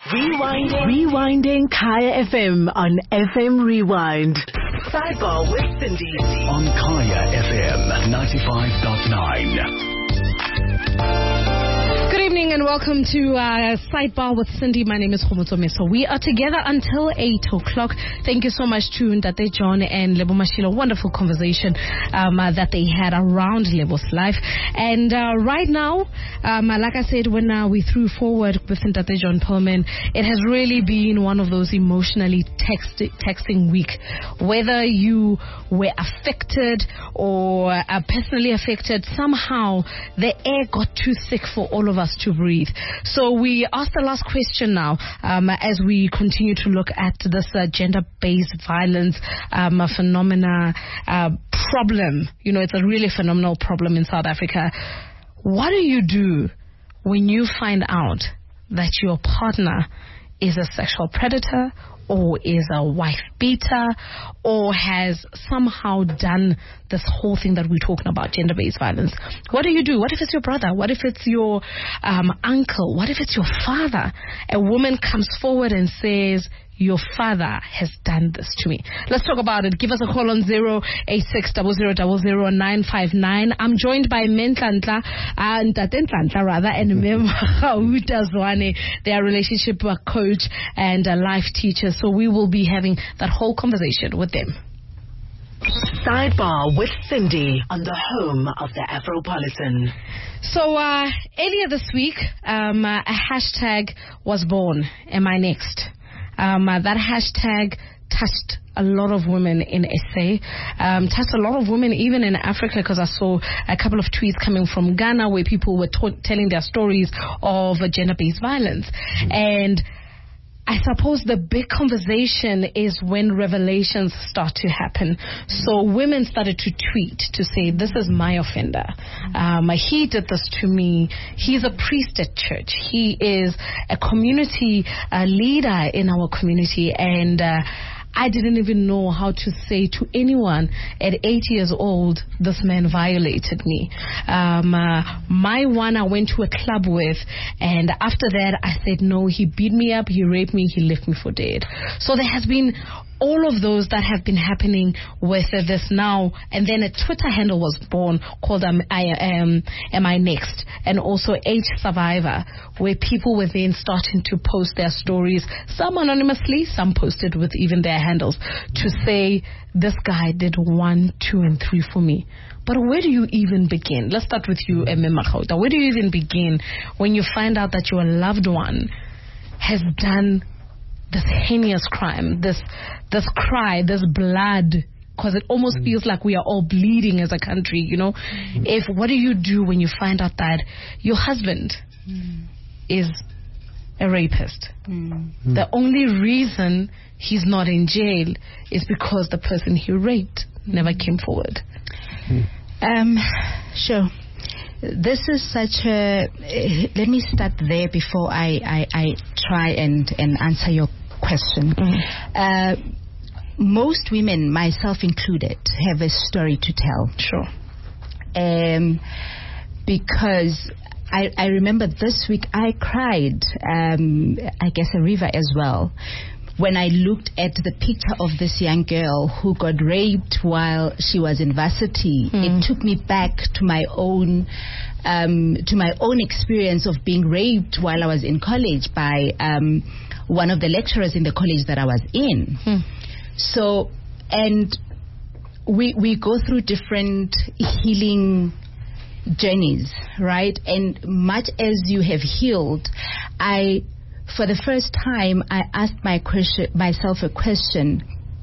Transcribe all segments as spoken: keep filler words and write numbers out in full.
Rewinding. Rewinding Kaya F M on F M Rewind. Sidebar with Cindy. On Kaya F M ninety-five point nine. Good evening and welcome to uh, Sidebar with Cindy. My name is Khomotso Meso. We are together until eight o'clock. Thank you so much to Ntate John and Lebo Mashilo. Wonderful conversation um, uh, that they had around Lebo's life. And uh, right now, um, like I said, when uh, we threw forward with Ntate John Perlman, it has really been one of those emotionally text- texting week. Whether you were affected or uh, personally affected, somehow the air got too thick for all of us to breathe. So we ask the last question now um, as we continue to look at this uh, gender-based violence um, phenomena uh, problem. You know, it's a really phenomenal problem in South Africa. What do you do when you find out that your partner is a sexual predator or is a wife beater or has somehow done this whole thing that we're talking about, gender-based violence? What do you do? What if it's your brother? What if it's your um, uncle? What if it's your father? A woman comes forward and says, your father has done this to me. Let's talk about it. Give us a call on zero eight six zero zero zero zero nine five nine. I'm joined by Mentlantla, uh, Ntate Ntlantla rather, and Mem Utazwane, their relationship coach and a life teacher. So we will be having that whole conversation with them. Sidebar with Cindy on the home of the Afropolitan. So uh, earlier this week, um, uh, a hashtag was born. Am I next? Um, uh, that hashtag touched a lot of women in S A, um, touched a lot of women even in Africa, because I saw a couple of tweets coming from Ghana where people were t- telling their stories of uh, gender-based violence. Mm-hmm. And I suppose the big conversation is when revelations start to happen. So women started to tweet to say, this is my offender. Um, he did this to me. He's a priest at church. He is a community uh, leader in our community. And uh, I didn't even know how to say to anyone at eight years old, this man violated me. Um, uh, my one I went to a club with, and after that I said, no, he beat me up, he raped me, he left me for dead. So there has been all of those that have been happening with uh, this now. And then a Twitter handle was born called um, I am, Am I Next? And also H Survivor, where people were then starting to post their stories, some anonymously, some posted with even their handles, to say, this guy did one, two, and three for me. But where do you even begin? Let's start with you, Emma Makhauta. Where do you even begin when you find out that your loved one has done this heinous crime, this this cry, this blood, because it almost mm. feels like we are all bleeding as a country, you know? Mm. If what do you do when you find out that your husband mm. is a rapist? Mm. The only reason he's not in jail is because the person he raped mm. never came forward. Mm. Um, sure. This is such a... Uh, let me start there before I, I, I try and, and answer your question. Mm. Uh, most women, myself included, have a story to tell. Sure. Um, because I, I remember this week I cried, um, I guess a river as well, when I looked at the picture of this young girl who got raped while she was in varsity. Mm. It took me back to my own um, to my own experience of being raped while I was in college by um, one of the lecturers in the college that I was in. Mm. So, and we we go through different healing journeys, right? And much as you have healed, I... For the first time, I asked my question, myself a question: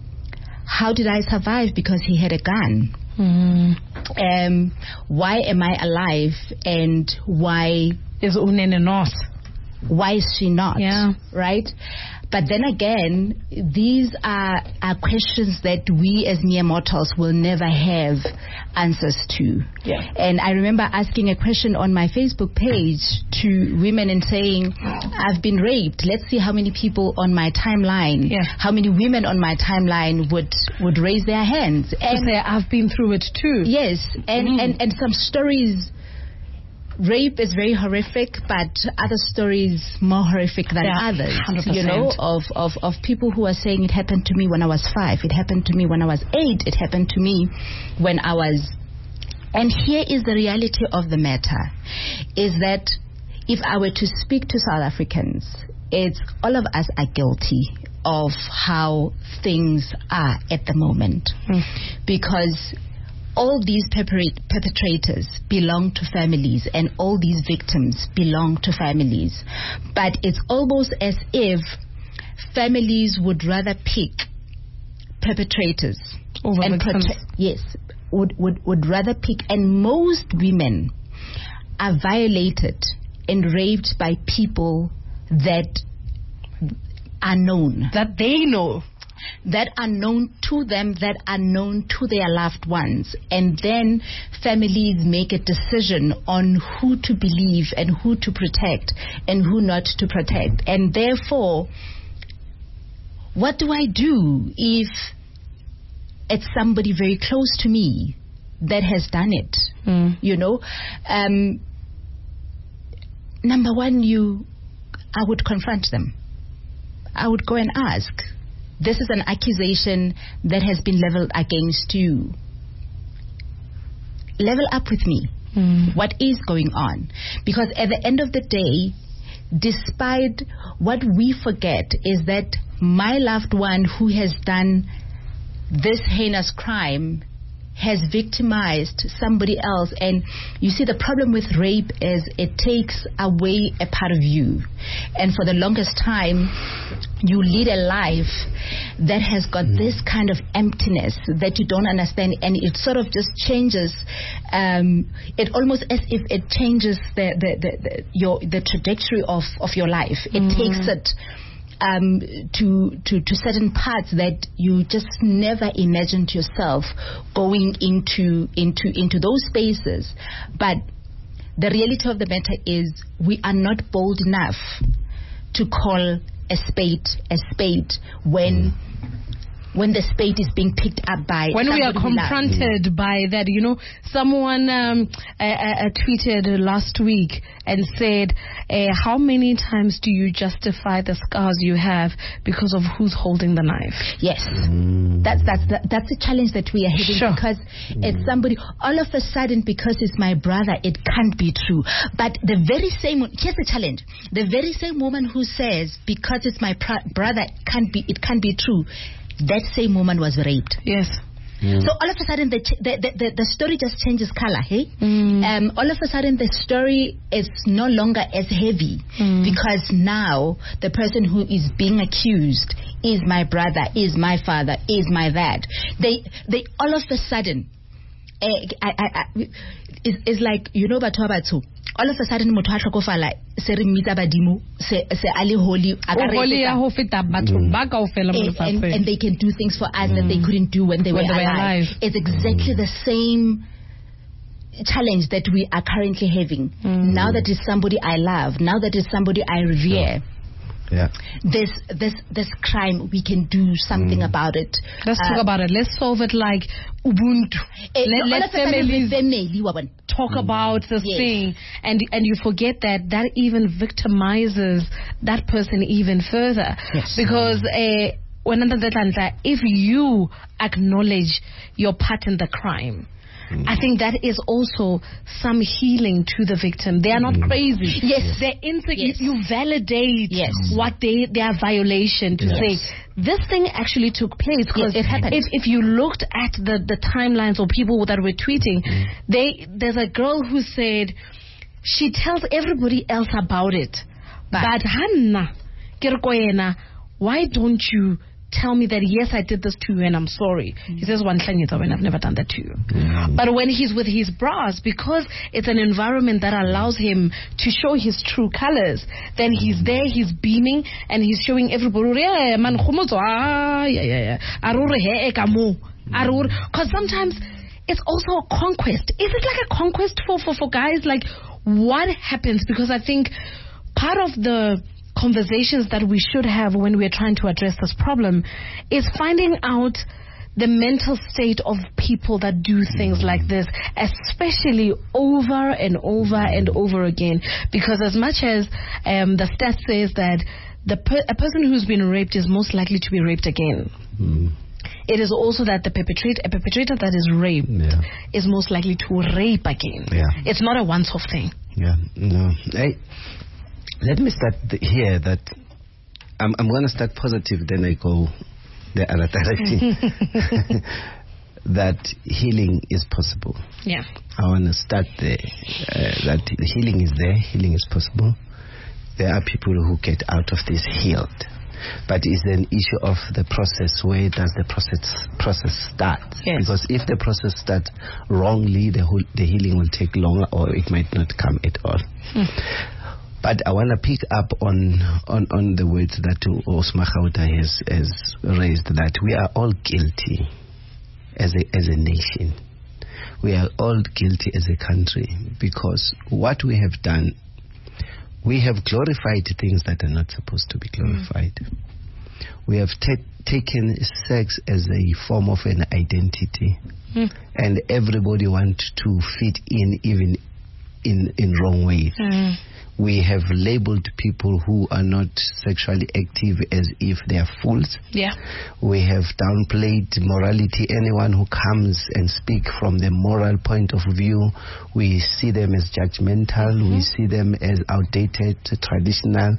how did I survive? Because he had a gun. Mm. Um, why am I alive? And why is Unene not? Why is she not? Yeah. Right? But then again, these are, are questions that we as mere mortals will never have answers to. Yeah. And I remember asking a question on my Facebook page to women and saying, I've been raped. Let's see how many people on my timeline, yeah. how many women on my timeline would, would raise their hands. And say, I've been through it too. Yes. And, mm. and, and some stories rape is very horrific, but other stories more horrific than Yeah, others. one hundred percent. You know, of, of, of people who are saying it happened to me when I was five, it happened to me when I was eight, it happened to me when I was... And here is the reality of the matter, is that if I were to speak to South Africans, it's all of us are guilty of how things are at the moment. Mm. Because all these perpetrators belong to families and all these victims belong to families. But it's almost as if families would rather pick perpetrators over and victims. Prote- yes, would, would, would rather pick. And most women are violated and raped by people that are known. That they know. That are known to them, that are known to their loved ones. And then families make a decision on who to believe and who to protect and who not to protect. And therefore, what do I do if it's somebody very close to me that has done it? Mm. You know? Um, number one, you, I would confront them. I would go and ask. This is an accusation that has been leveled against you. Level up with me. Mm. What is going on? Because at the end of the day, despite what we forget is that my loved one who has done this heinous crime has victimized somebody else. And you see, the problem with rape is it takes away a part of you. And for the longest time, you lead a life that has got this kind of emptiness that you don't understand, and it sort of just changes. Um, it almost as if it changes the the, the, the your the trajectory of, of your life. It mm. takes it Um, to, to, to certain parts that you just never imagined yourself going into into into those spaces. But the reality of the matter is we are not bold enough to call a spade a spade when mm. when the spade is being picked up by when we are confronted we by that. You know, someone um, uh, uh, tweeted last week and said, uh, how many times do you justify the scars you have because of who's holding the knife? Yes, mm. that's that's the, that's the challenge that we are having. Sure. Because mm. it's somebody, all of a sudden, because it's my brother, it can't be true. But the very same, here's the challenge, the very same woman who says, because it's my pr- brother, can't be, it can't be true, that same woman was raped. Yes. Mm. So all of a sudden the, ch- the, the, the, the story just changes color, hey? Mm. Um, all of a sudden the story is no longer as heavy mm. because now the person who is being accused is my brother, is my father, is my dad. They, they all of a sudden, uh, I, I, I, it's, it's like, you know, batho ba batsho, all of a sudden motho a hlokofala se re mmitsa badimo se se ali holy and, and they can do things for us mm. that they couldn't do when they when were they alive. alive. It's exactly mm. the same challenge that we are currently having. Mm. Now that it's somebody I love, now that it's somebody I revere. Yeah. Yeah. This this this crime, we can do something mm. about it. Let's uh, talk about it. Let's solve it like Ubuntu. It, Let, let's families family, talk mm. about this yes. thing, and and you forget that that even victimizes that person even further. Yes. Because uh, if you acknowledge your part in the crime, I think that is also some healing to the victim. They are not mm. crazy. Yes. They're insecure. Yes. You, you validate yes. what they their violation to yes. say this thing actually took place. Because yes, it happened. If, if you looked at the, the timelines or people that were tweeting, mm. they there's a girl who said she tells everybody else about it. But, but Hannah, why don't you tell me that, yes, I did this to you and I'm sorry. Mm. He says, when I've never done that to you. Mm. But when he's with his bras, because it's an environment that allows him to show his true colors, then he's there, he's beaming, and he's showing everybody, yeah, man, yeah, yeah, yeah. Because sometimes it's also a conquest. Is it like a conquest for, for, for guys? Like, what happens? Because I think part of the conversations that we should have when we're trying to address this problem is finding out the mental state of people that do things mm. like this, especially over and over and over again. Because as much as um, the stat says that the per- a person who's been raped is most likely to be raped again, mm. it is also that the perpetrator, a perpetrator that is raped yeah. is most likely to rape again. Yeah. It's not a once-off thing. Yeah, no. Hey, let me start th- here that I'm, I'm going to start positive, then I go the other direction. That healing is possible. Yeah. I want to start there. Uh, that healing is there, healing is possible. There are people who get out of this healed. But it's an issue of the process. Where does the process process start? Yes. Because if the process starts wrongly, the whole, the healing will take longer, or it might not come at all. Hmm. But I want to pick up on, on, on the words that Osma Khauta has, has raised, that we are all guilty as a, as a nation. We are all guilty as a country, because what we have done, we have glorified things that are not supposed to be glorified. Mm. We have t- taken sex as a form of an identity. Mm. And everybody wants to fit in, even in, in wrong ways. Mm. We have labeled people who are not sexually active as if they are fools. Yeah. We have downplayed morality. Anyone who comes and speak from the moral point of view, we see them as judgmental. Mm-hmm. We see them as outdated, traditional.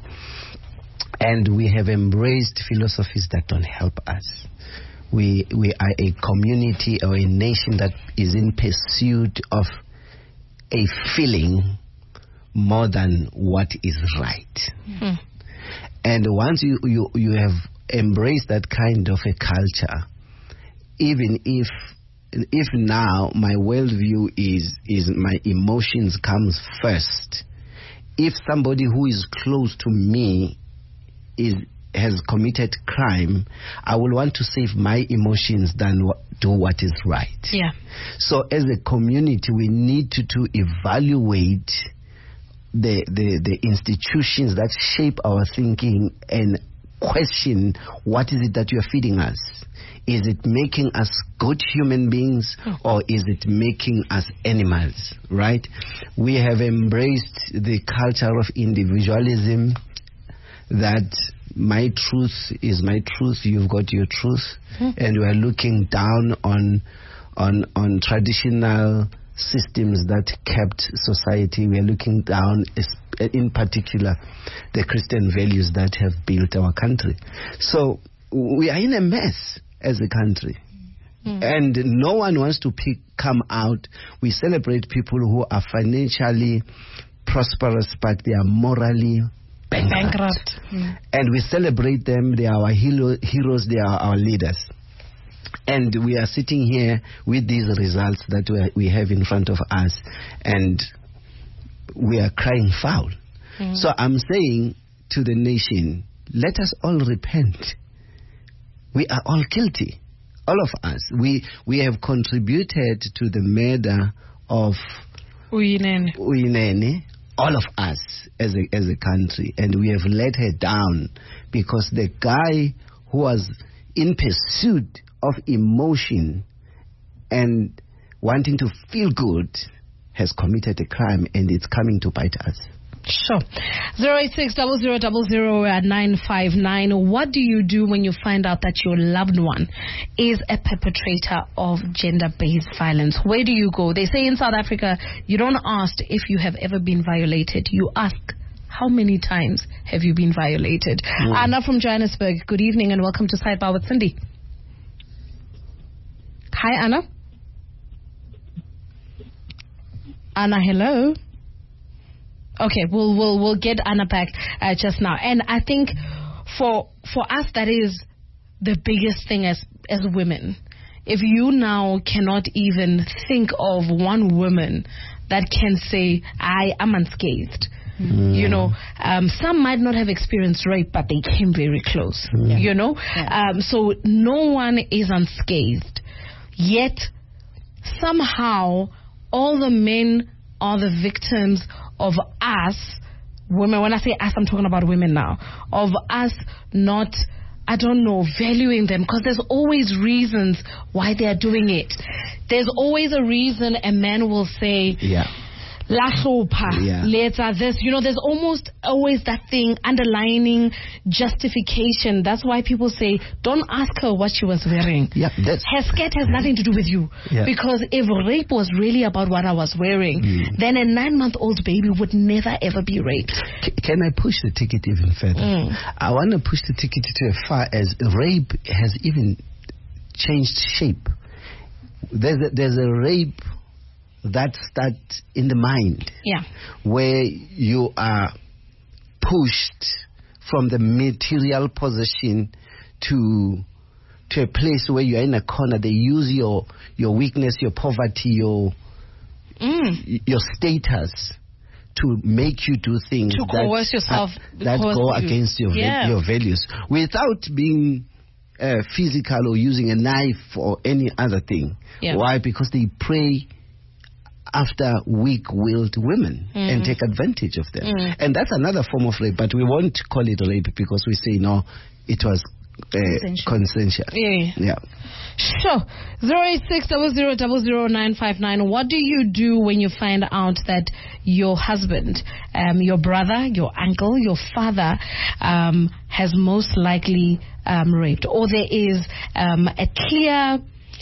And we have embraced philosophies that don't help us. We, we are a community or a nation that is in pursuit of a feeling more than what is right. Mm-hmm. And once you, you, you have embraced that kind of a culture, even if if now my worldview is, is my emotions comes first, if somebody who is close to me is has committed crime, I will want to save my emotions than do what is right. Yeah. So as a community, we need to, to evaluate The, the the institutions that shape our thinking and question, what is it that you are feeding us? Is it making us good human beings, or is it making us animals, right? We have embraced the culture of individualism, that my truth is my truth, you've got your truth, mm. and we are looking down on on on traditional systems that kept society. We are looking down, in particular, the Christian values that have built our country. So we are in a mess as a country. Mm. And no one wants to pick, come out. We celebrate people who are financially prosperous, but they are morally bankrupt. bankrupt. Mm. And we celebrate them. They are our hero, heroes. They are our leaders. And we are sitting here with these results that we have in front of us, and we are crying foul. Mm. So I'm saying to the nation, let us all repent. We are all guilty, all of us. We we have contributed to the murder of Uyinene. Uyinene, all of us as a, as a country, and we have let her down because the guy who was in pursuit of emotion and wanting to feel good has committed a crime, and it's coming to bite us. Sure. zero eight six zero zero zero zero nine five nine. What do you do when you find out that your loved one is a perpetrator of gender-based violence? Where do you go? They say in South Africa, you don't ask if you have ever been violated. You ask, how many times have you been violated? Mm. Anna from Johannesburg, good evening and welcome to Sidebar with Cindy. Hi, Anna. Anna, hello. Okay, we'll we'll we'll get Anna back uh, just now. And I think for for us that is the biggest thing as as women. If you now cannot even think of one woman that can say I am unscathed. Mm. You know, um, some might not have experienced rape, but they came very close. Mm. You know, yeah. um, so no one is unscathed. Yet somehow all the men are the victims of us, women. When I say us, I'm talking about women now. Of us not I don't know, valuing them, because there's always reasons why they are doing it. There's always a reason a man will say, yeah. La sopa, Yeah. later this. You know, there's almost always that thing, underlining justification. That's why people say, don't ask her what she was wearing. Yeah, that's, her skirt has nothing to do with you. Yeah. Because if rape was really about what I was wearing, Mm. then a nine-month-old baby would never, ever be raped. C- can I push the ticket even further? Mm. I want to push the ticket to as far as rape has even changed shape. There's a, there's a rape that starts in the mind, Yeah. where you are pushed from the material position to to a place where you are in a corner. They use your your weakness, your poverty, your Mm. your status to make you do things To that, coerce yourself, uh, that coerce go you. against your Yeah. va- your values without being uh, physical or using a knife or any other thing. Yeah. Why? Because they prey after weak-willed women Mm. and take advantage of them. Mm. And that's another form of rape, but we won't call it rape because we say, no, it was uh, Consensual. consensual. Yeah. Yeah. Sure. zero eight six zero zero zero zero nine five nine. What do you do when you find out that your husband, um, your brother, your uncle, your father um, has most likely um, raped, or there is um, a clear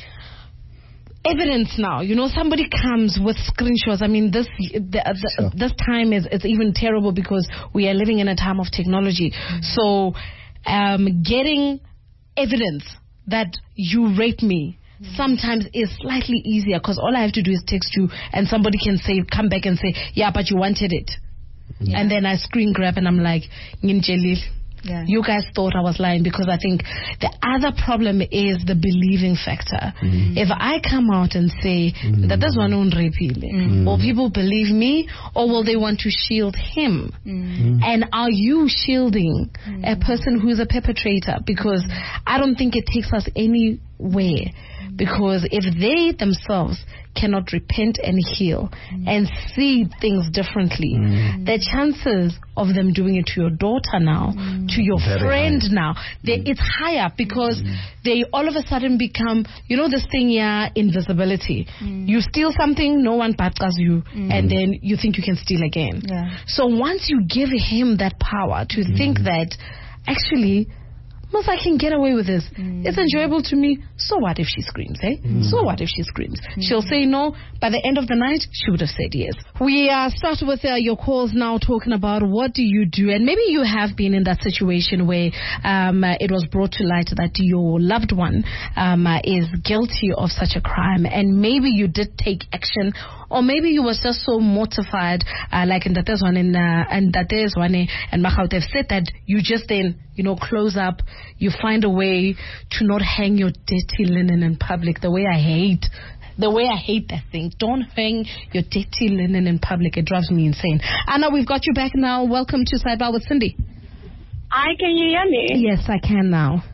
evidence now? You know, somebody comes with screenshots. I mean, this the, the, Sure. this time is it's even terrible because we are living in a time of technology. Mm-hmm. So, um, getting evidence that you raped me sometimes is slightly easier because all I have to do is text you and somebody can say, come back and say, yeah, but you wanted it. Yeah. And then I screen grab and I'm like, Nginjelil. Yeah. You guys thought I was lying, because I think the other problem is the believing factor. Mm-hmm. If I come out and say Mm-hmm. that this one won't rape him, Mm-hmm. will people believe me, or will they want to shield him? Mm-hmm. And are you shielding a person who's a perpetrator? Because I don't think it takes us anywhere. Because if they themselves cannot repent and heal and see things differently, the chances of them doing it to your daughter now, to your Very friend high. now, they, it's higher, because they all of a sudden become, you know, this thing, yeah, invisibility. You steal something, no one patkas you, and then you think you can steal again. Yeah. So once you give him that power to think that, actually, most I can get away with this. Mm. It's enjoyable to me. So what if she screams, eh? Mm. So what if she screams? Mm. She'll say no. By the end of the night, she would have said yes. We uh, start with uh, your calls now, talking about what do you do. And maybe you have been in that situation where um, uh, it was brought to light that your loved one um, uh, is guilty of such a crime. And maybe you did take action, or maybe you was just so mortified, uh, like in that there's one in, uh, and that there's one in, and Mahout have said that you just then, you know, close up. You find a way to not hang your dirty linen in public. The way I hate, the way I hate that thing. Don't hang your dirty linen in public. It drives me insane. Anna, we've got you back now. Welcome to Sidebar with Cindy. Hi, can you hear me? Yes, I can now.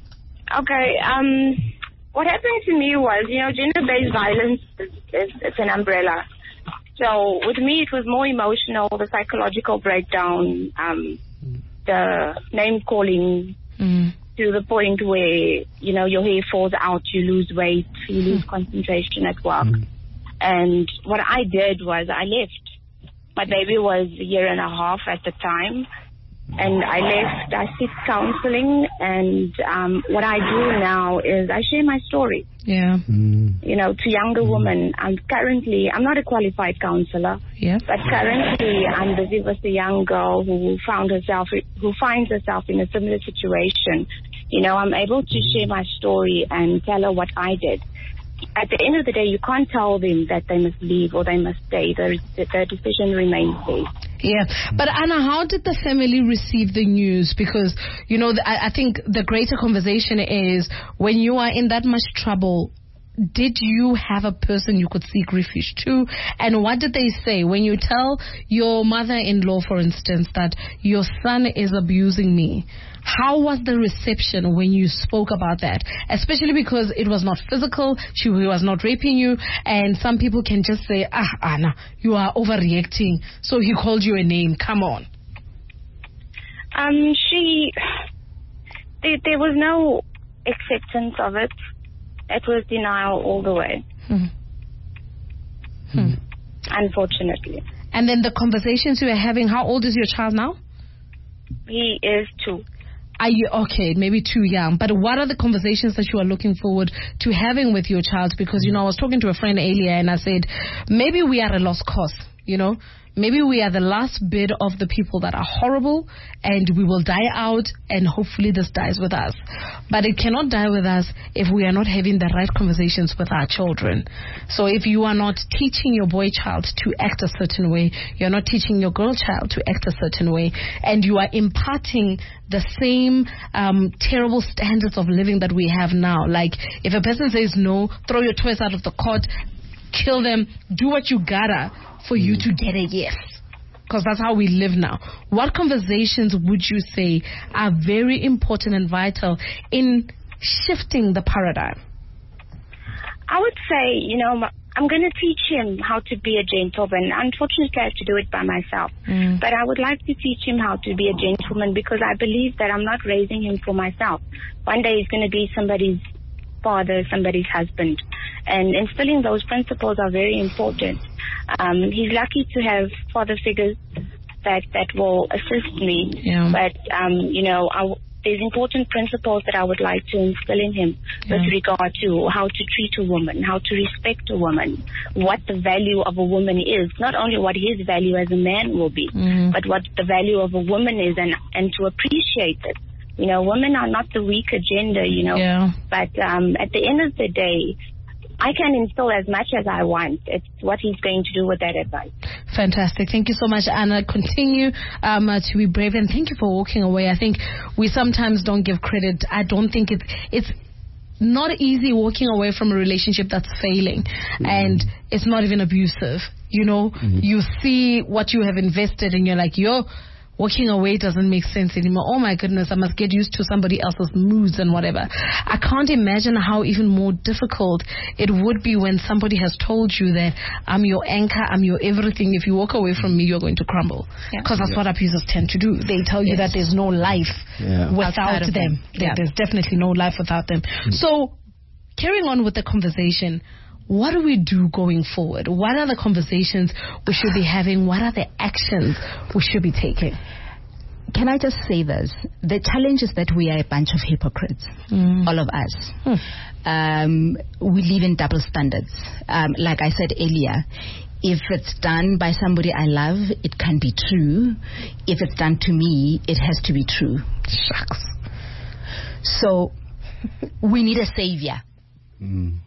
Okay, um, what happened to me was, you know, gender-based violence is, is it's an umbrella. So with me, it was more emotional, the psychological breakdown, um, the name-calling, Mm. to the point where, you know, your hair falls out, you lose weight, you lose concentration at work. And what I did was I left. My baby was a year and a half at the time. And I left, I seek counseling, and um, what I do now is I share my story, Yeah. Mm. you know, to younger women. I'm currently, I'm not a qualified counselor, Yeah. but currently I'm busy with a young girl who found herself, who finds herself in a similar situation. You know, I'm able to share my story and tell her what I did. At the end of the day, you can't tell them that they must leave or they must stay. The, the decision remains theirs. Yeah, but Anna, how did the family receive the news? Because, you know, the, I, I think the greater conversation is when you are in that much trouble, did you have a person you could seek refuge to? And what did they say when you tell your mother-in-law, for instance, that your son is abusing me? How was the reception when you spoke about that? Especially because it was not physical, she was not raping you, and some people can just say, ah, Anna, you are overreacting. So he called you a name. Come on. Um, she, there, there was no acceptance of it. It was denial all the way. Hmm. Hmm. Unfortunately. And then the conversations you were having, how old is your child now? He is two. Are you okay? Maybe too young. But what are the conversations that you are looking forward to having with your child? Because, you know, I was talking to a friend earlier and I said, maybe we are a lost cause, you know. Maybe we are the last bit of the people that are horrible and we will die out and hopefully this dies with us. But it cannot die with us if we are not having the right conversations with our children. So if you are not teaching your boy child to act a certain way, you're not teaching your girl child to act a certain way, and you are imparting the same um, terrible standards of living that we have now. Like if a person says no, throw your toys out of the cot, kill them, do what you gotta for you to get a yes. Because that's how we live now. What conversations would you say are very important and vital in shifting the paradigm? I would say, you know, I'm going to teach him how to be a gentleman. Unfortunately, I have to do it by myself. Mm. But I would like to teach him how to be a gentleman because I believe that I'm not raising him for myself. One day he's going to be somebody's father, somebody's husband. And instilling those principles are very important. Um, he's lucky to have father figures that, that will assist me. Yeah. But, um, you know, I, there's important principles that I would like to instill in him yeah. with regard to how to treat a woman, how to respect a woman, what the value of a woman is, not only what his value as a man will be, mm. but what the value of a woman is, and, and to appreciate it. You know, women are not the weaker gender, you know, yeah. but um, at the end of the day, I can instill as much as I want. It's what he's going to do with that advice. Fantastic. Thank you so much, Anna. Continue um, uh, to be brave, and thank you for walking away. I think we sometimes don't give credit. I don't think it's it's not easy walking away from a relationship that's failing, mm-hmm. and it's not even abusive. You know, mm-hmm. you see what you have invested, and you're like, yo, walking away doesn't make sense anymore. Oh my goodness, I must get used to somebody else's moods and whatever. I can't imagine how even more difficult it would be when somebody has told you that I'm your anchor, I'm your everything. If you walk away from me, you're going to crumble. Because yeah. that's yeah. what abusers tend to do. They tell you yes. that there's no life yeah. without them. them. Yeah. There's definitely no life without them. Mm. So, carrying on with the conversation, what do we do going forward? What are the conversations we should be having? What are the actions we should be taking? Can I just say this? The challenge is that we are a bunch of hypocrites, mm. all of us. Mm. Um, we live in double standards. Um, like I said earlier, if it's done by somebody I love, it can be true. If it's done to me, it has to be true. Shucks. So we need a savior. Mm.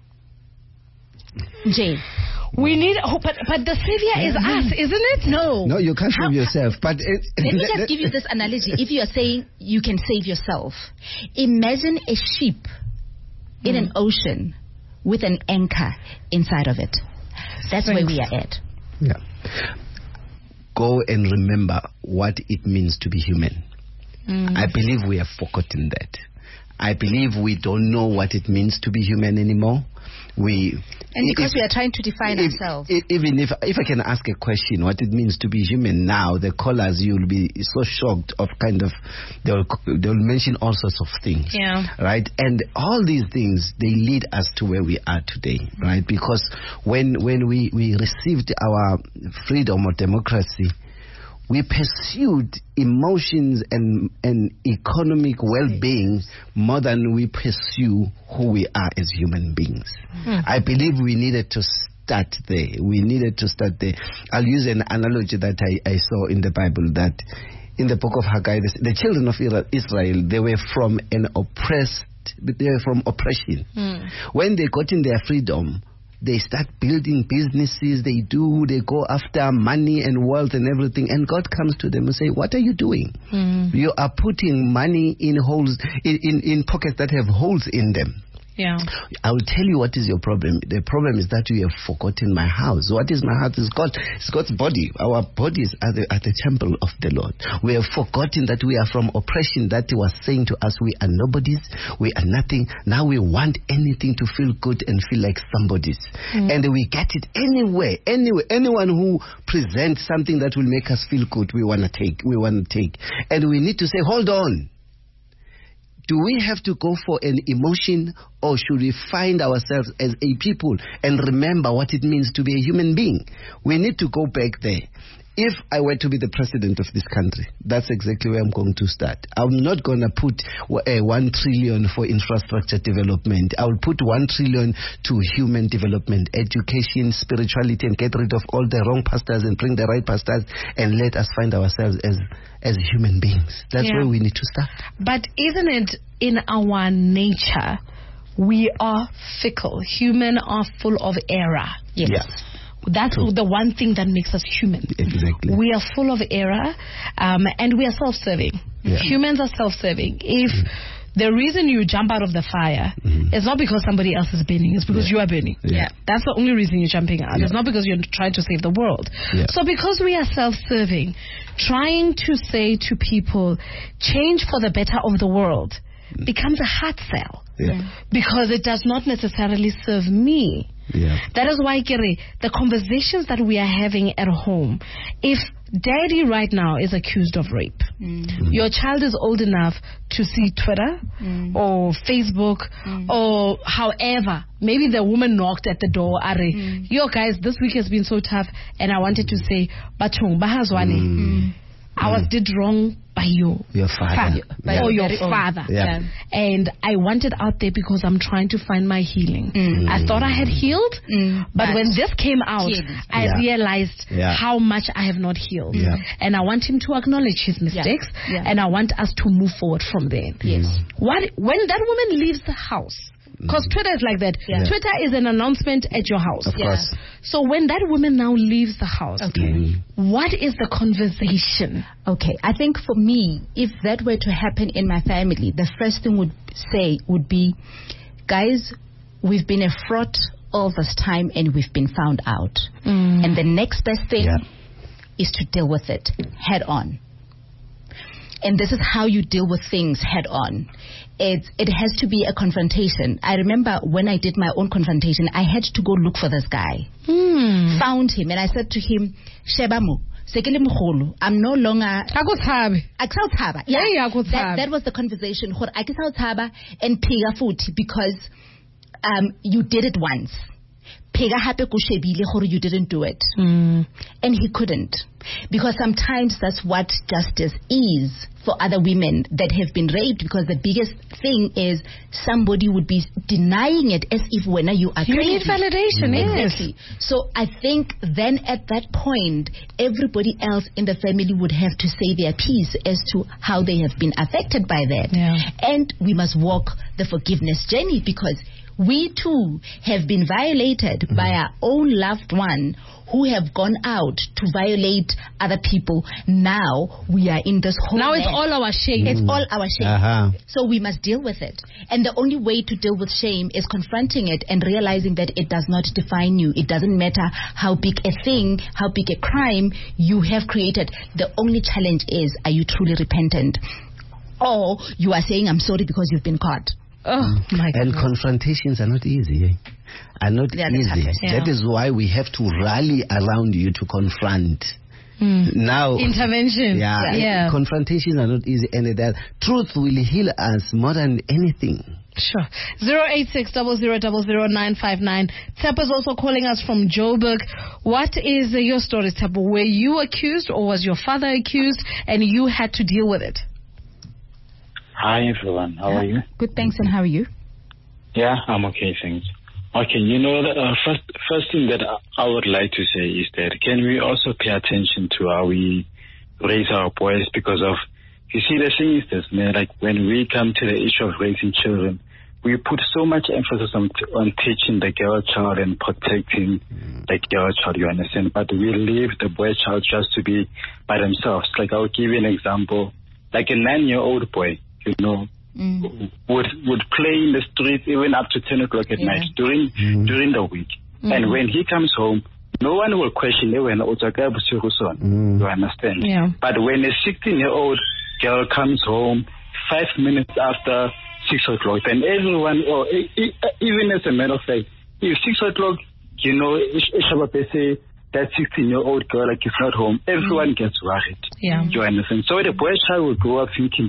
Jane. We need, oh, but but the savior is us, isn't it? No. No, you can't save yourself. But it, let me just give you this analogy. If you are saying you can save yourself, imagine a ship in mm. an ocean with an anchor inside of it. That's Thanks. where we are at. Yeah. Go and remember what it means to be human. Mm. I believe we have forgotten that. I believe we don't know what it means to be human anymore. We and because if, we are trying to define if, ourselves. If, even if if I can ask a question, what it means to be human now, the callers, you'll be so shocked of kind of they'll they'll mention all sorts of things, yeah, right? And all these things, they lead us to where we are today, right? Because when when we we received our freedom or democracy, we pursued emotions and, and economic well-being more than we pursue who we are as human beings. Hmm. I believe we needed to start there. We needed to start there. I'll use an analogy that I, I saw in the Bible, that in the book of Haggai, the, the children of Israel, they were from an oppressed, they were from oppression. Hmm. When they got in their freedom, they start building businesses, they do, they go after money and wealth and everything, and God comes to them and say, what are you doing? Mm. You are putting money in holes, in, in, in pockets that have holes in them. Yeah. I will tell you what is your problem. The problem is that you have forgotten my house. What is my house? It's God. It's God's body. Our bodies are the, are the temple of the Lord. We have forgotten that we are from oppression, that was saying to us, we are nobodies, we are nothing. Now we want anything to feel good and feel like somebodies. Mm. And we get it anywhere, anywhere. Anyone who presents something that will make us feel good, we want to take. We want to take. And we need to say, hold on. Do we have to go for an emotion, or should we find ourselves as a people and remember what it means to be a human being? We need to go back there. If I were to be the president of this country, that's exactly where I'm going to start. I'm not going to put uh, one trillion for infrastructure development. I will put one trillion to human development, education, spirituality, and get rid of all the wrong pastors and bring the right pastors, and let us find ourselves as as human beings. That's Yeah. where we need to start. But isn't it in our nature, we are fickle. Human are full of error. Yes. Yeah. That's True. the one thing that makes us human. Exactly. We are full of error, um, and we are self-serving. Yeah. Humans are self-serving. If the reason you jump out of the fire Mhm. is not because somebody else is burning, it's because Yeah. you are burning. Yeah. That's the only reason you're jumping out. Yeah. It's not because you're trying to save the world. Yeah. So because we are self-serving, trying to say to people, change for the better of the world becomes a hard sell. Yeah. Because it does not necessarily serve me. Yeah. That is why, Kere, the conversations that we are having at home, if daddy right now is accused of rape, Mm. your child is old enough to see Twitter Mm. or Facebook or however, maybe the woman knocked at the door, Are, yo guys, this week has been so tough, and I wanted to say, Batong, Bahazwane, Mm. I was did wrong by you. Your father. Fa- Yeah. or your Very old. father. Yeah. And I want it out there because I'm trying to find my healing. Mm. I thought I had healed, Mm. but, But when this came out, Healed. I Yeah. realized Yeah. how much I have not healed. Yeah. And I want him to acknowledge his mistakes, Yeah. and I want us to move forward from there. Yes. What when that woman leaves the house, because Twitter is like that. Yeah. Twitter is an announcement at your house. Of Yeah. course. So when that woman now leaves the house, Okay. what is the conversation? Okay, I think for me, if that were to happen in my family, the first thing would say would be, guys, we've been a fraud all this time and we've been found out. Mm. And the next best thing Yeah. is to deal with it head on. And this is how you deal with things head on. It, it has to be a confrontation. I remember when I did my own confrontation, I had to go look for this guy. Hmm. Found him and I said to him, Shebamo, sekele mogolo, I'm no longer Akuthabi. Akisawuthaba. Yeah, yeah, that, akuthaba. that was the conversation. Gore akisawuthaba and phika futhi because um you did it once. Phika hape ko shebile gore you didn't do it. Mm. And he couldn't. Because sometimes that's what justice is for other women that have been raped, because the biggest thing is somebody would be denying it as if when you are You need crazy. validation, yes. Exactly. So I think then at that point, everybody else in the family would have to say their piece as to how they have been affected by that. Yeah. And we must walk the forgiveness journey, because we too have been violated by our own loved one who have gone out to violate other people. Now we are in this whole Now it's mess. all our shame. It's all our shame. Uh-huh. So we must deal with it. And the only way to deal with shame is confronting it and realizing that it does not define you. It doesn't matter how big a thing, how big a crime you have created. The only challenge is, are you truly repentant? Or you are saying, I'm sorry because you've been caught. Oh my And God. confrontations are not easy. Eh? Are not They are the easy. toughest. Yeah. That is why we have to rally around you to confront. Now, Intervention. yeah, Yeah. confrontations are not easy, and that truth will heal us more than anything. Sure. Zero eight six double zero double zero nine five nine. Tap is also calling us from Joburg. What is uh, your story, Tap? Were you accused, or was your father accused, and you had to deal with it? Hi everyone, how are you? Good, thanks. And how are you? Yeah, I'm okay, thanks. Okay, you know, the uh, first first thing that I would like to say is that can we also pay attention to how we raise our boys, because of, you see, the thing is this, man, like when we come to the issue of raising children, we put so much emphasis on on teaching the girl child and protecting the girl child, you understand? But we leave the boy child just to be by themselves. Like, I'll give you an example. Like a nine-year-old boy, you know, Mm. would would play in the street even up to ten o'clock at Yeah. night during Mm. during the week. Mm. And when he comes home, no one will question him when Mm. you understand? Yeah. But when a sixteen-year-old girl comes home five minutes after six o'clock, then everyone, or e- e- even as a matter of fact, if six o'clock, you know, Ishabate say that sixteen-year-old girl like is not home, everyone gets worried. Yeah. You understand? So the boy child will grow up thinking that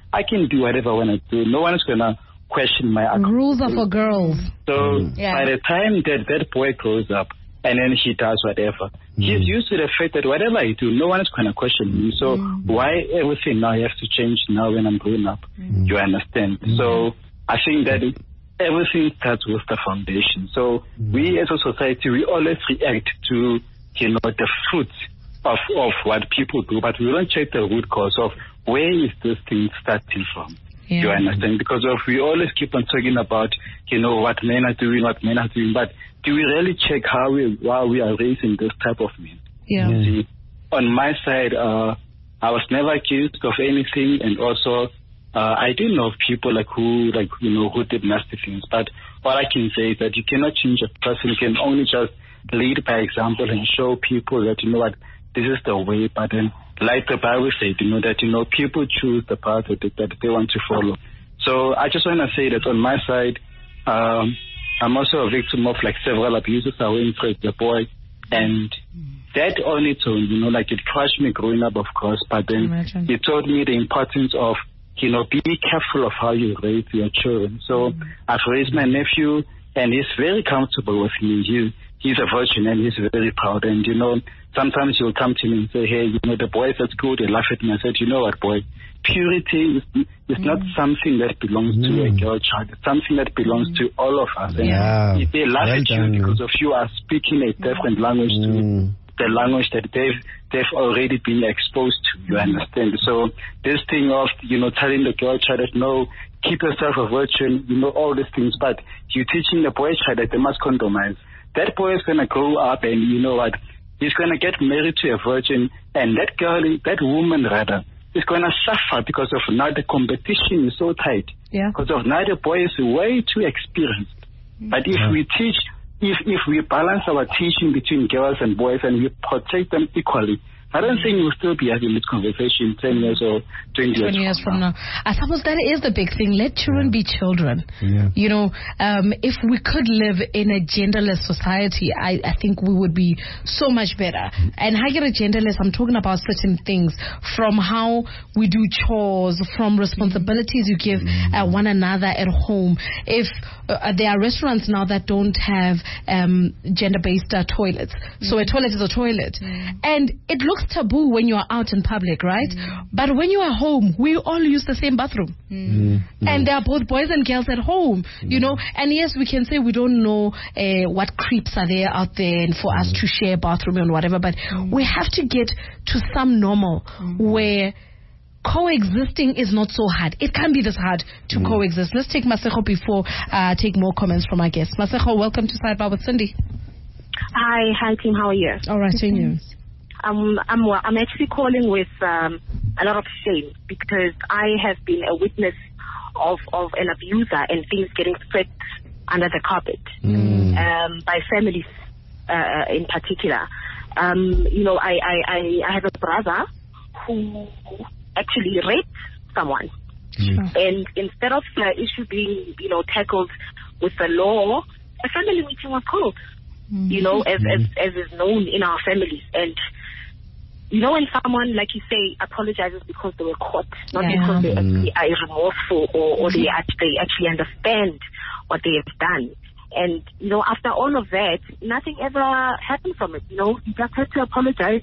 I can do whatever I want to do. No one is going to question my account. Rules are for girls. So yeah. by the time that that boy grows up and then he does whatever, mm. he's used to the fact that whatever I do, no one is going to question me. So mm. why everything now have to change now when I'm grown up? Mm. You understand? Mm. So I think that it, everything starts with the foundation. So mm. we as a society, we always react to, you know, the fruits of, of what people do, but we don't check the root cause of where is this thing starting from. Yeah. You understand? Because of we always keep on talking about, you know, what men are doing, what men are doing, but do we really check how we, why we are raising this type of men? Yeah. You see, on my side, uh, I was never accused of anything, and also uh, I do know of people like who, like you know, who did nasty things. But what I can say is that you cannot change a person. You can only just lead by example and show people that you know what this is the way, but then. Like the Bible said, you know, that, you know, people choose the path that they, that they want to follow. So I just want to say that on my side, um, I'm also a victim of, like, several abuses I went through as a boy. And that on its own, you know, like, it crushed me growing up, of course. But then Imagine. It taught me the importance of, you know, be careful of how you raise your children. So mm. I've raised my nephew, and he's very comfortable with me. He, he's a virgin, and he's very proud. And, you know, sometimes he'll come to me and say, hey, you know, the boys at school, they laugh at me. I said, you know what, boy, purity is, is mm. not something that belongs mm. to a girl child. It's something that belongs mm. to all of us. And yeah. they laugh well at done. you because of you are speaking a different language mm. to the language that they've, they've already been exposed to, you understand? So this thing of, you know, telling the girl child that, no, keep yourself a virgin, you know, all these things, but you're teaching the boy child that they must compromise. That boy is going to grow up and, you know what, he's going to get married to a virgin, and that girl, that woman rather, is going to suffer because of now the competition is so tight. Yeah. Because of now the boy is way too experienced. Mm-hmm. But if yeah. we teach, if if we balance our teaching between girls and boys and we protect them equally, I don't think we'll still be having this conversation ten years or twenty years, years from, from now. now. I suppose that is the big thing. Let children yeah. be children. Yeah. You know, um, if we could live in a genderless society, I, I think we would be so much better. And how get a genderless, I'm talking about certain things, from how we do chores, from responsibilities you give uh, one another at home. If uh, there are restaurants now that don't have um, gender-based uh, toilets, so a toilet is a toilet. And it looks taboo when you are out in public, right? Mm. But when you are home, we all use the same bathroom. Mm. Mm. And there are both boys and girls at home, mm. you know. And yes, we can say we don't know uh, what creeps are there out there and for mm. us to share a bathroom and whatever, but mm. we have to get to some normal mm. where coexisting is not so hard. It can be this hard to mm. coexist. Let's take Masego before uh, take more comments from our guests. Masego, welcome to Sidebar with Cindy. Hi, hi team, how are you? All right, seeing you. Um, I'm, I'm actually calling with um, a lot of shame because I have been a witness of, of an abuser and things getting swept under the carpet mm. um, by families uh, in particular. Um, you know, I, I, I, I have a brother who actually raped someone. Mm. And instead of the issue being, you know, tackled with the law, a family meeting was called, mm. you know, as, mm. as, as is known in our families. And you know, when someone, like you say, apologizes because they were caught, not yeah. because they actually are remorseful or, or they, actually, they actually understand what they have done. And, you know, after all of that, nothing ever happened from it. You know, you just had to apologize,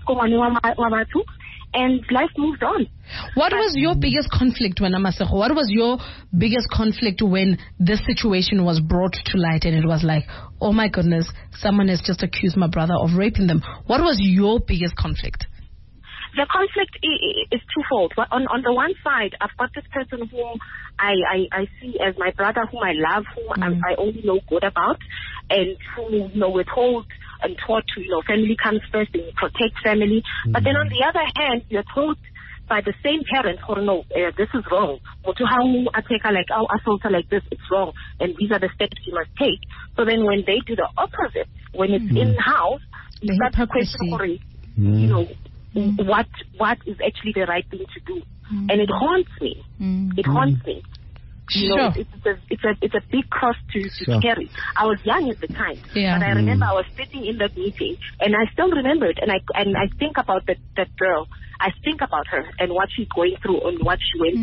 and life moved on. What but, was your biggest conflict when Masego? What was your biggest conflict when this situation was brought to light and it was like, oh my goodness, someone has just accused my brother of raping them? What was your biggest conflict? The conflict is twofold. On on the one side, I've got this person whom I, I, I see as my brother, whom I love, whom mm. I, I only know good about, and who, you know, we're told and taught to, you know, family comes first and you protect family. Mm. But then on the other hand, you're told by the same parents, oh no, uh, this is wrong. To how I take her like, oh, assault her like this, it's wrong. And these are the steps you must take. So then when they do the opposite, when it's mm. in-house, you start to question, you know, Mm. what what is actually the right thing to do, mm. and it haunts me. Mm. It haunts me. You sure. know, it's, it's a it's a it's a big cross to, to sure. carry. I was young at the time, yeah. but I remember mm. I was sitting in that meeting, and I still remember it. And I and I think about that that girl. I think about her and what she's going through and what she went mm. through.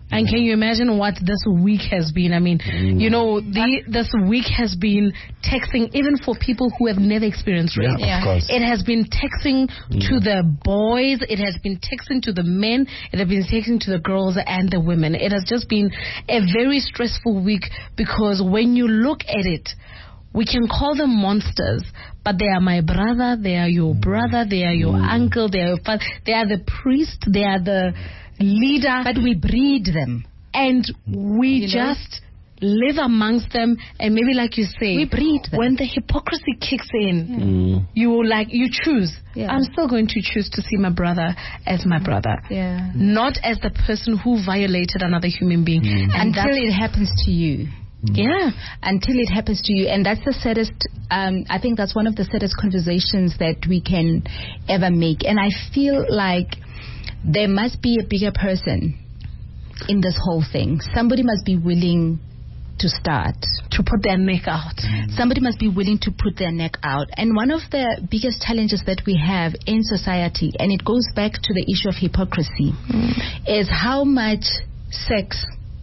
And can you imagine what this week has been? I mean, mm. you know, the, this week has been texting even for people who have never experienced rape. Yeah, of course. It has been texting mm. to the boys. It has been texting to the men. It has been texting to the girls and the women. It has just been a very stressful week because when you look at it, we can call them monsters, but they are my brother, they are your brother, they are your mm. uncle, they are your father, they are the priest, they are the leader. But we breed them. And we you just know? live amongst them, and maybe like you say, we breed them. When the hypocrisy kicks in, mm. you like you choose. Yeah. I'm still going to choose to see my brother as my brother, yeah. not as the person who violated another human being. Mm. Until it happens to you. Yeah, until it happens to you. And that's the saddest, um, I think that's one of the saddest conversations that we can ever make. And I feel like there must be a bigger person in this whole thing. Somebody must be willing to start. To put their neck out. Mm. Somebody must be willing to put their neck out. And one of the biggest challenges that we have in society, and it goes back to the issue of hypocrisy, mm. is how much sex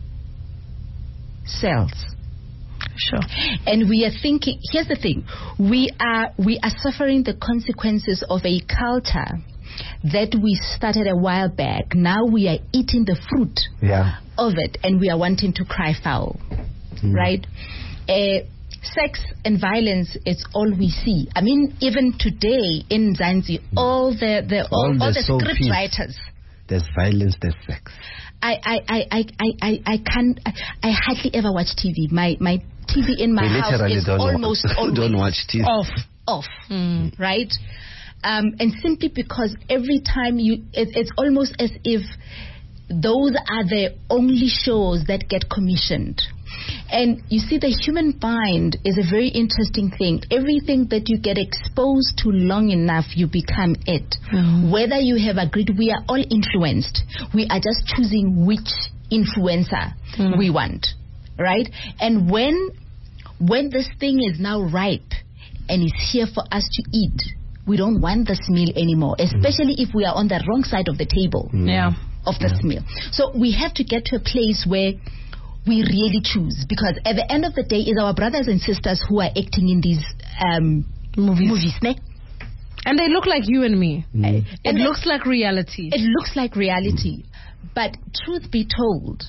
sells. Sure. And we are thinking, here's the thing, we are we are suffering the consequences of a culture that we started a while back. Now we are eating the fruit yeah. of it, and we are wanting to cry foul. Mm. Right? Uh, sex and violence is all we see. I mean, even today in Zanzi, mm. all the, the all, all, the, all the script peace. writers. There's violence, there's sex. I I, I, I, I, I can't I, I hardly ever watch T V. My my T V in my we house is don't almost wa- always don't watch T V. off off mm. right? Um, and simply because every time you it, it's almost as if those are the only shows that get commissioned. And you see, the human mind is a very interesting thing. Everything that you get exposed to long enough, you become it. Mm. Whether you have agreed, we are all influenced. We are just choosing which influencer mm. we want, right? And when when this thing is now ripe and is here for us to eat, we don't want this meal anymore, especially mm. if we are on the wrong side of the table mm. yeah. of this yeah. meal. So we have to get to a place where we really choose, because at the end of the day, it's our brothers and sisters who are acting in these um, movies. movies ne? And they look like you and me. Mm. It and looks like reality. It looks like reality. Mm. But truth be told,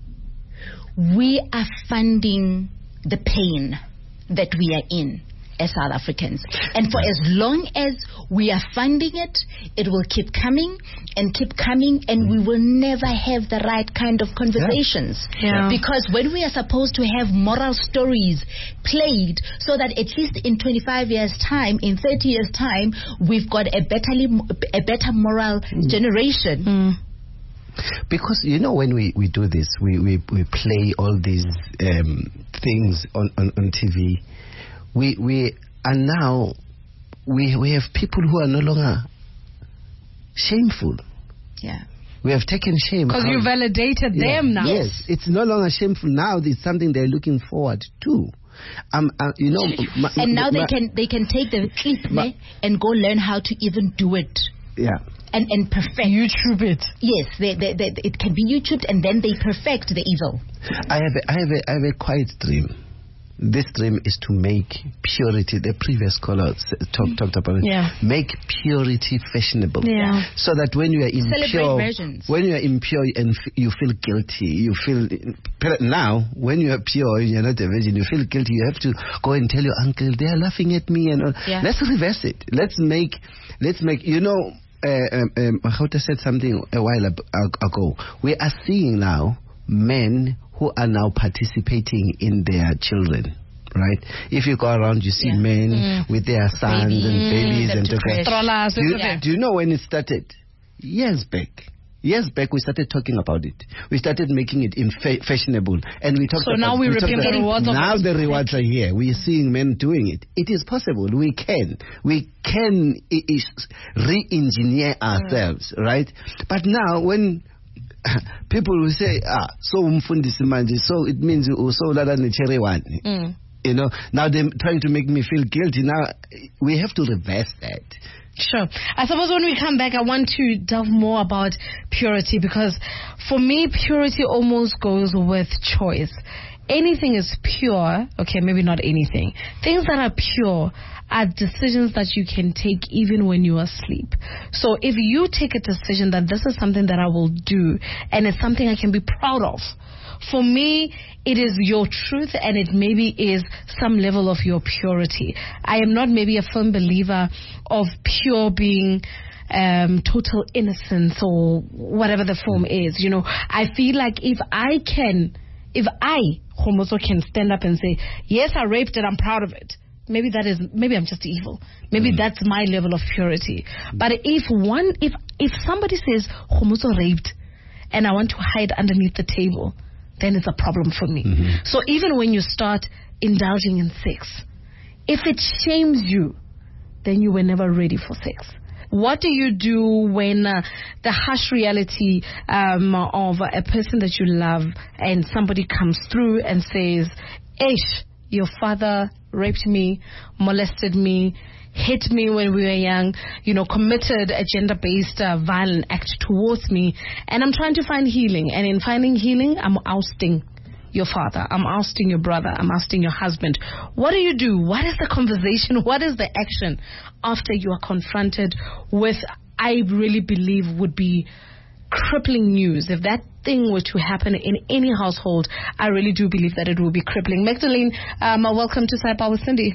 we are funding the pain that we are in as South Africans. And for as long as we are funding it, it will keep coming and keep coming, and we will never have the right kind of conversations. Yeah. Yeah. Because when we are supposed to have moral stories played so that at least in twenty-five years' time, in thirty years' time, we've got a better, a better moral mm. generation. Mm. Because, you know, when we, we do this, we, we, we play all these um, things on, on, on T V, We we are now we we have people who are no longer shameful. Yeah, we have taken shame because you validated yeah. them now. Yes, it's no longer shameful now. It's something they're looking forward to. Um, uh, you know, ma, and now ma, they can they can take the clip ma, and go learn how to even do it. Yeah. And and perfect. YouTube it. Yes, they, they, they, it can be YouTubed, and then they perfect the evil. I have a, I have a, I have a quiet dream. This dream is to make purity, the previous caller talk, talked about it, yeah. make purity fashionable. Yeah. So that when you are impure, versions. when you are impure and f- you feel guilty, you feel, now, when you are pure, you're not a virgin, you feel guilty, you have to go and tell your uncle, they are laughing at me. And all. Yeah. Let's reverse it. Let's make, let's make, you know, uh, um, um, Houta said something a while ago. We are seeing now men who are now participating in their children, right? If you go around, you see yeah. men mm. with their sons Baby. and babies mm. and okay. do, you, yeah. do you know when it started? Years back. Years back, we started talking about it. We started making it in fa- fashionable, and we talked. So about, now we, we repeat the rewards. Now of the rewards are here. We are seeing men doing it. It is possible. We can. We can I- I- re-engineer ourselves, mm. right? But now when people will say, ah, so umfundisi manje, so it means so lala ne cherry one. You know, now they're trying to make me feel guilty. Now we have to reverse that. Sure. I suppose when we come back, I want to delve more about purity, because for me, purity almost goes with choice. Anything is pure. Okay, maybe not anything. Things that are pure are decisions that you can take even when you are asleep. So if you take a decision that this is something that I will do and it's something I can be proud of, for me, it is your truth, and it maybe is some level of your purity. I am not maybe a firm believer of pure being um, total innocence or whatever the form is. You know, I feel like if I can, if I, Homoso, can stand up and say, yes, I raped it, I'm proud of it. Maybe that is, maybe I'm just evil. Maybe mm. that's my level of purity. But if one, if if somebody says, Homoso raped, and I want to hide underneath the table, then it's a problem for me. Mm-hmm. So even when you start indulging in sex, if it shames you, then you were never ready for sex. What do you do when uh, the harsh reality um, of a person that you love and somebody comes through and says, Ish, your father raped me, molested me, hit me when we were young, you know, committed a gender-based uh, violent act towards me, and I'm trying to find healing. And in finding healing, I'm ousting your father, I'm ousting your brother, I'm ousting your husband. What do you do? What is the conversation? What is the action after you are confronted with, I really believe, would be crippling news? If that thing were to happen in any household, I really do believe that it will be crippling. Magdalene, um, welcome to Saipa with Cindy.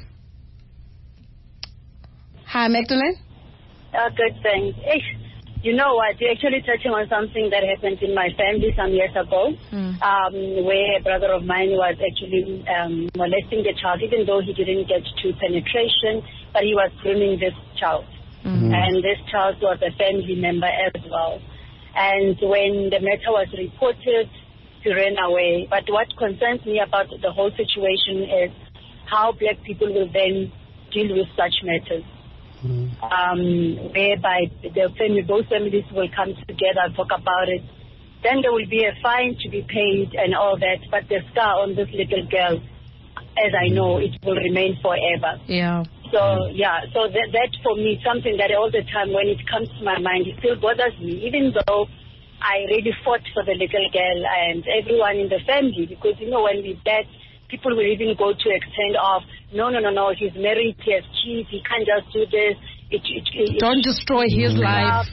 Hi, Magdalene. Uh, good, thanks. Hey, you know what? You're actually touching on something that happened in my family some years ago, mm. um, where a brother of mine was actually um, molesting the child, even though he didn't get to penetration, but he was grooming this child. Mm-hmm. And this child was a family member as well. And when the matter was reported, he ran away. But what concerns me about the whole situation is how black people will then deal with such matters. Mm-hmm. Um, whereby the family, both families will come together and talk about it. Then there will be a fine to be paid and all that. But the scar on this little girl, as I know, it will remain forever. Yeah. So, yeah, so that, that for me, something that all the time when it comes to my mind, it still bothers me, even though I really fought for the little girl and everyone in the family, because, you know, when we bet, people will even go to extent of, no, no, no, no, he's married, he has kids, he can't just do this. It, it, it, Don't destroy his life.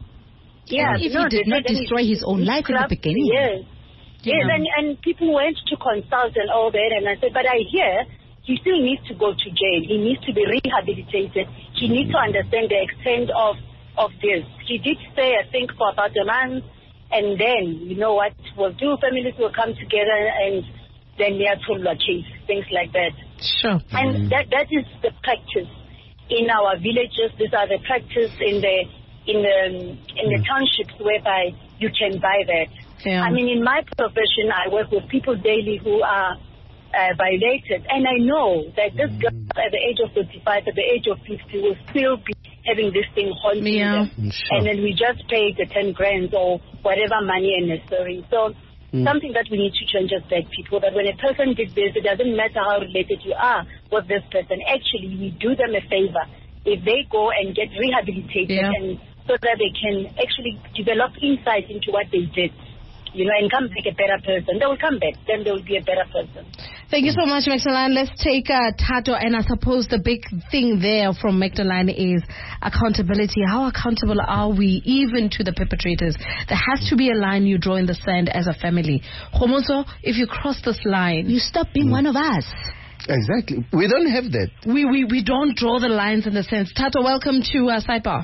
Yeah, if no, he did not destroy his own life in the beginning. Yes, yeah. yes, and, and people went to consult and all that, and I said, but I hear he still needs to go to jail. He needs to be rehabilitated. He needs to understand the extent of, of this. He did stay, I think, for about a month, and then, you know what we'll do, families will come together and then they are told achieve things like that. Sure. And that that is the practice in our villages. These are the practice in the in the in the townships whereby you can buy that. Yeah. I mean, in my profession, I work with people daily who are uh, violated, and I know that this girl at the age of thirty-five, at the age of fifty, will still be having this thing haunting yeah. them. Sure. And then we just pay the ten grand or whatever money necessary. So. Mm. Something that we need to change as black people, that when a person did this, it doesn't matter how related you are with this person. Actually, we do them a favor if they go and get rehabilitated, yeah. and so that they can actually develop insight into what they did, you know, and come back a better person. They will come back, then they will be a better person. Thank you so much, Magdalene. Let's take uh, Tato, and I suppose the big thing there from Magdalene is accountability. How accountable are we, even to the perpetrators? There has to be a line you draw in the sand as a family. Homoso, if you cross this line, you stop being mm. one of us. Exactly. We don't have that. We we, we don't draw the lines in the sense. Tato, welcome to uh, Saipa.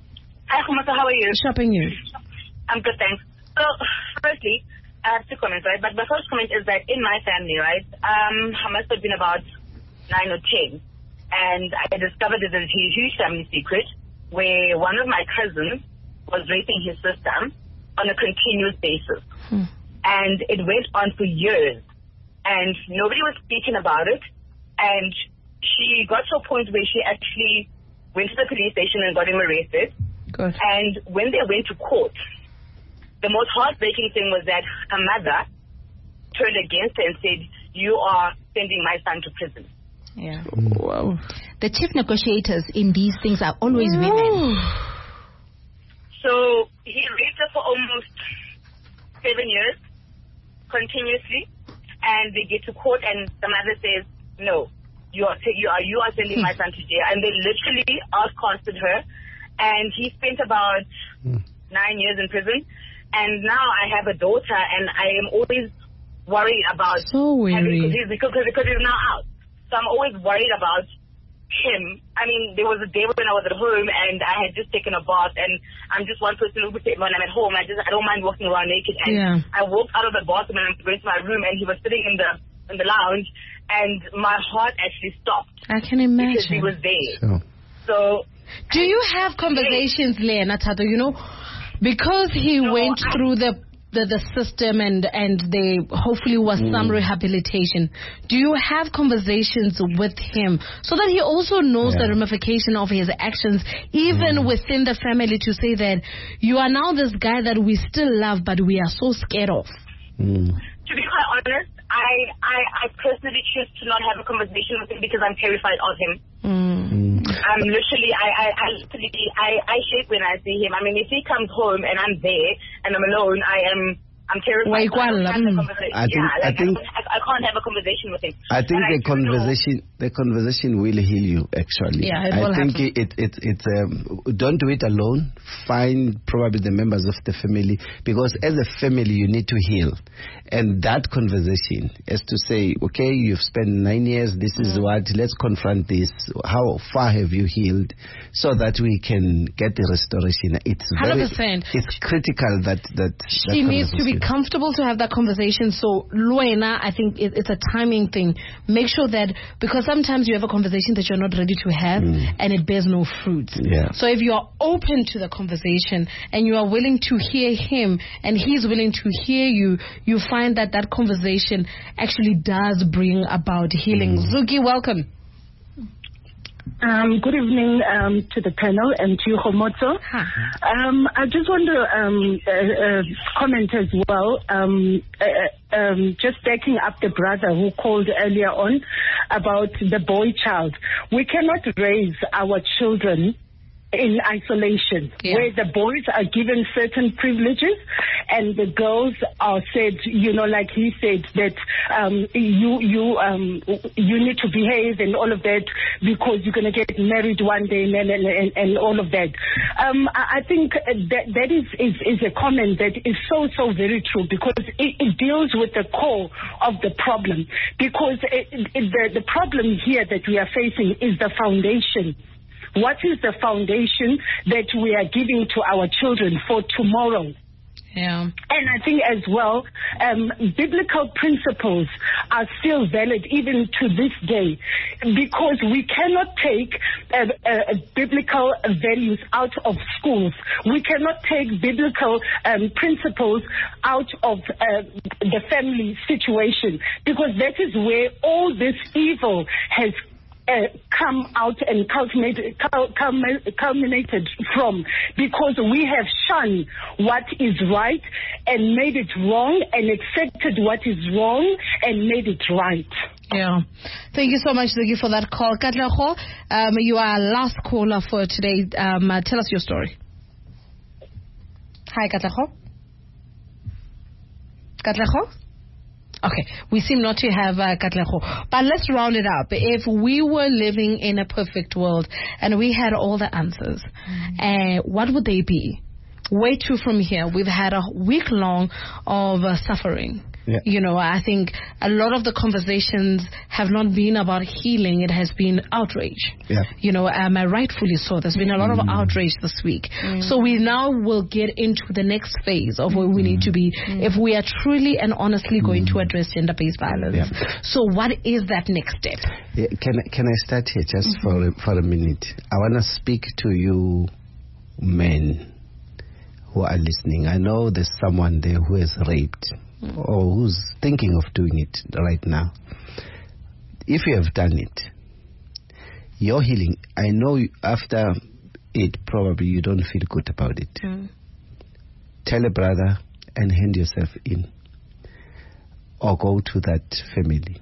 Hi, Homoso. How are you? Shopping you. I'm good, thanks. So, firstly, I have two comments, right? But my first comment is that in my family, right, um, I must have been about nine or ten, and I discovered that there's a huge family secret where one of my cousins was raping his sister on a continuous basis. Hmm. And it went on for years, and nobody was speaking about it, and she got to a point where she actually went to the police station and got him arrested. Good. And when they went to court, the most heartbreaking thing was that her mother turned against her and said, you are sending my son to prison. Yeah. Wow. The chief negotiators in these things are always Ooh. women. So he raped her for almost seven years, continuously, and they get to court, and the mother says, "No, you are you are you are sending my son to jail," and they literally outcasted her, and he spent about mm. nine years in prison, and now I have a daughter, and I am always worried about so having, because, he's, because because he's now out, so I'm always worried about him. I mean, there was a day when I was at home and I had just taken a bath, and I'm just one person who would say when I'm at home, I just I don't mind walking around naked. And yeah. I walked out of the bathroom and I'm going to my room, and he was sitting in the in the lounge, and my heart actually stopped. I can imagine because he was there. Sure. So, do you have conversations, Lena Tato? You know, because he no, went I, through the. The, the system and and there hopefully was mm. some rehabilitation. Do you have conversations with him so that he also knows yeah. the ramification of his actions, even mm. within the family, to say that you are now this guy that we still love but we are so scared of? Mm. To be quite honest, I, I I personally choose to not have a conversation with him because I'm terrified of him. Mm. I'm literally, I, I, I literally, I, I shake when I see him. I mean, if he comes home and I'm there and I'm alone, I am, I'm terrified. Well, I, mm. I think, yeah, like I, think I, I can't have a conversation with him. I think and the I conversation, know. the conversation will heal you. Actually, yeah, it I will think happen. it, it, it, um, don't do it alone. Find probably the members of the family, because as a family you need to heal, and that conversation is to say, okay, you've spent nine years. This is mm. what. Let's confront this. How far have you healed, so that we can get the restoration. It's very, one hundred percent. It's critical that that she that needs to be comfortable to have that conversation. So, Luena, I think it, it's a timing thing. Make sure that, because sometimes you have a conversation that you're not ready to have mm. and it bears no fruit. Yeah. So if you are open to the conversation and you are willing to hear him and he's willing to hear you, you find that that conversation actually does bring about healing. Mm. Zuki, welcome. Um, good evening um, to the panel and to you, Homotso. Huh. Um, I just want to um, uh, uh, comment as well, um, uh, um, just backing up the brother who called earlier on about the boy child. We cannot raise our children in isolation, yeah. where the boys are given certain privileges and the girls are said, you know, like he said, that um, you you um, you need to behave and all of that because you're going to get married one day and and, and, and all of that. Um, I think that that is, is, is a comment that is so, so very true, because it, it deals with the core of the problem, because it, it, the, the problem here that we are facing is the foundation. What is the foundation that we are giving to our children for tomorrow? Yeah. And I think as well, um, biblical principles are still valid even to this day, because we cannot take uh, uh, biblical values out of schools. We cannot take biblical um, principles out of uh, the family situation, because that is where all this evil has Uh, come out and culminated, culminated from, because we have shunned what is right and made it wrong, and accepted what is wrong and made it right. Yeah. Thank you so much, Zuki, for that call. Katlego, um, you are our last caller for today. Um, uh, tell us your story. Hi, Katlego. Katlego? Okay, we seem not to have uh, Katlego. But let's round it up. If we were living in a perfect world and we had all the answers, mm-hmm. uh, what would they be? Way too from here. We've had a week long of uh, suffering. Yeah. You know, I think a lot of the conversations have not been about healing. It has been outrage. Yeah. You know, um, rightfully so. There's been a lot mm. of outrage this week. Mm. So we now will get into the next phase of where we need to be mm. if we are truly and honestly going mm. to address gender-based violence. Yeah. So what is that next step? Yeah, can, can I start here just mm-hmm. for, a, for a minute? I want to speak to you men who are listening. I know there's someone there who is raped mm. or who's thinking of doing it right now. If you have done it, your healing, I know after it probably you don't feel good about it. Mm. Tell a brother and hand yourself in, or go to that family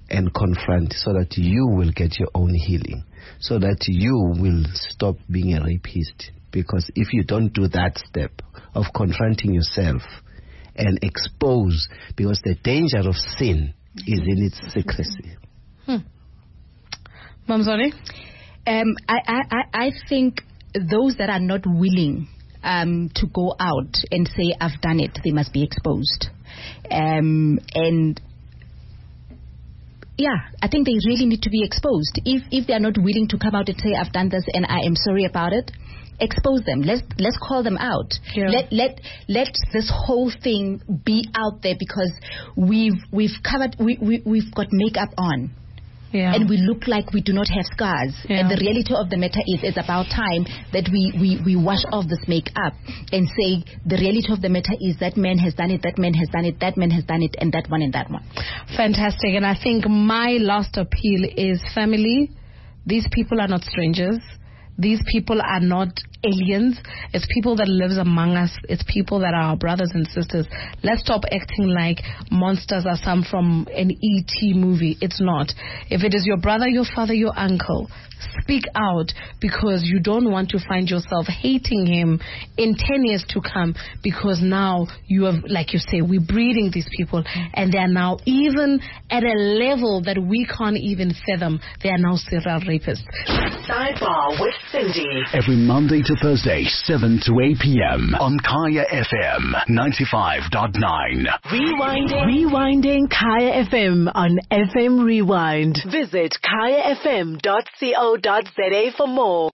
and confront so that you will get your own healing, so that you will stop being a rapist. Because if you don't do that step of confronting yourself and expose, because the danger of sin is in its secrecy. Hmm. Mamzoli? Um, I, I, I think those that are not willing um, to go out and say, I've done it, they must be exposed. Um, and yeah, I think they really need to be exposed. If if they are not willing to come out and say, I've done this and I am sorry about it, expose them. Let's let's call them out. Yeah. Let let let this whole thing be out there, because we've we've covered we, we we've got makeup on. Yeah. And we look like we do not have scars. Yeah. And the reality of the matter is, it's about time that we, we, we wash off this makeup and say the reality of the matter is that man has done it, that man has done it, that man has done it, and that one and that one. Fantastic. And I think my last appeal is family. These people are not strangers. These people are not aliens. It's people that lives among us. It's people that are our brothers and sisters. Let's stop acting like monsters are some from an E T movie. It's not. If it is your brother, your father, your uncle, speak out, because you don't want to find yourself hating him in ten years to come, because now you have, like you say, we're breeding these people and they are now even at a level that we can't even fathom. They are now serial rapists. Sidebar with Cindy. Every Monday to Thursday, seven to eight p.m. on Kaya F M ninety-five point nine. Rewinding. Rewinding Kaya F M on F M Rewind. Visit kaya f m dot co dot za for more.